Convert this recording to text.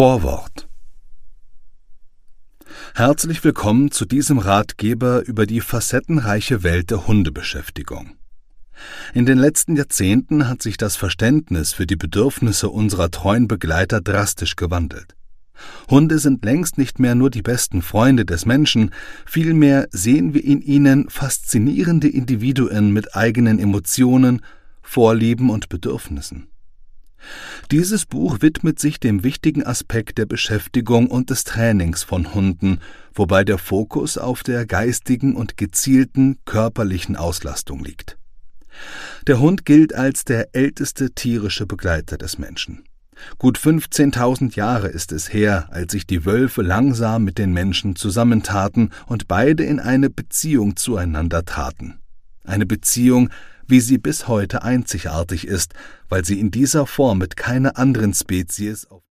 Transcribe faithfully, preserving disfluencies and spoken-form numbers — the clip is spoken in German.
Vorwort. Herzlich willkommen zu diesem Ratgeber über die facettenreiche Welt der Hundebeschäftigung. In den letzten Jahrzehnten hat sich das Verständnis für die Bedürfnisse unserer treuen Begleiter drastisch gewandelt. Hunde sind längst nicht mehr nur die besten Freunde des Menschen, vielmehr sehen wir in ihnen faszinierende Individuen mit eigenen Emotionen, Vorlieben und Bedürfnissen. Dieses Buch widmet sich dem wichtigen Aspekt der Beschäftigung und des Trainings von Hunden, wobei der Fokus auf der geistigen und gezielten körperlichen Auslastung liegt. Der Hund gilt als der älteste tierische Begleiter des Menschen. Gut fünfzehntausend Jahre ist es her, als sich die Wölfe langsam mit den Menschen zusammentaten und beide in eine Beziehung zueinander traten. Eine Beziehung, wie sie bis heute einzigartig ist, weil sie in dieser Form mit keiner anderen Spezies auf